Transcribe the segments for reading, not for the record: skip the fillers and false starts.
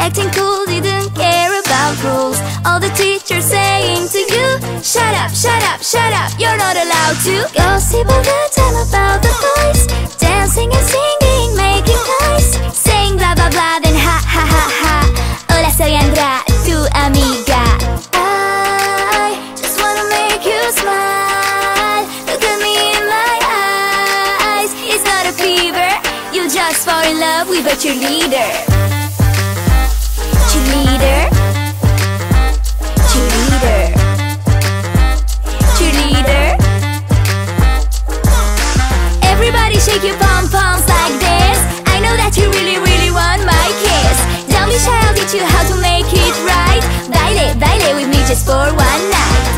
acting cool, didn't care about rules. All the teachers saying to you, shut up, shut up, shut up, you're not allowed to gossip all the time about the boys, dancing and singing, making noise, saying blah blah blah, then ha ha ha ha. Hola, soy Andrea, tu amiga. I just wanna make you smile. Look at me in my eyes. It's not a fever, you just fall in love with a cheerleader. Cheerleader, cheerleader, cheerleader. Everybody shake your pom-poms like this. I know that you really, really want my kiss. Don't be shy, I'll teach you how to make it right. Baile, baile with me just for one night.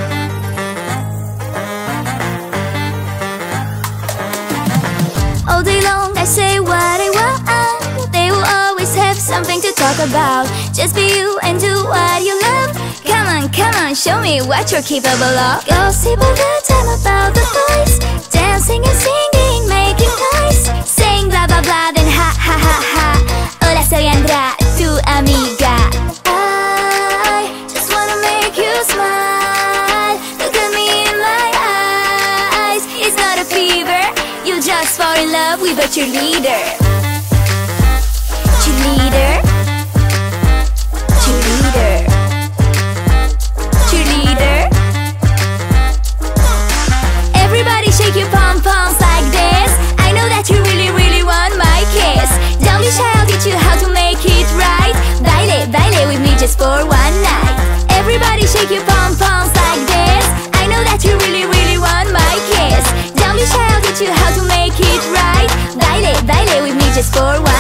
All day long I say what I want. They will always have something to talk about. Just be you and do what you love. Come on, show me what you're capable of. Gossip all the time about the boys, dancing and singing, making noise, saying blah blah blah, then ha ha ha ha. Hola, soy Andrea, tu amiga. I just wanna make you smile. Look at me in my eyes. It's not a fever, you just fall in love with a cheerleader. Cheerleader, cheerleader, cheerleader. Everybody shake your pom-poms like this. I know that you really, really want my kiss. Don't be shy, I'll teach you how to make it right. Baile, baile with me just for one night. Everybody shake your pom-poms like this. I know that you really, really want my kiss. Don't be shy, I'll teach you how to make it right. Baile, baile with me just for one night.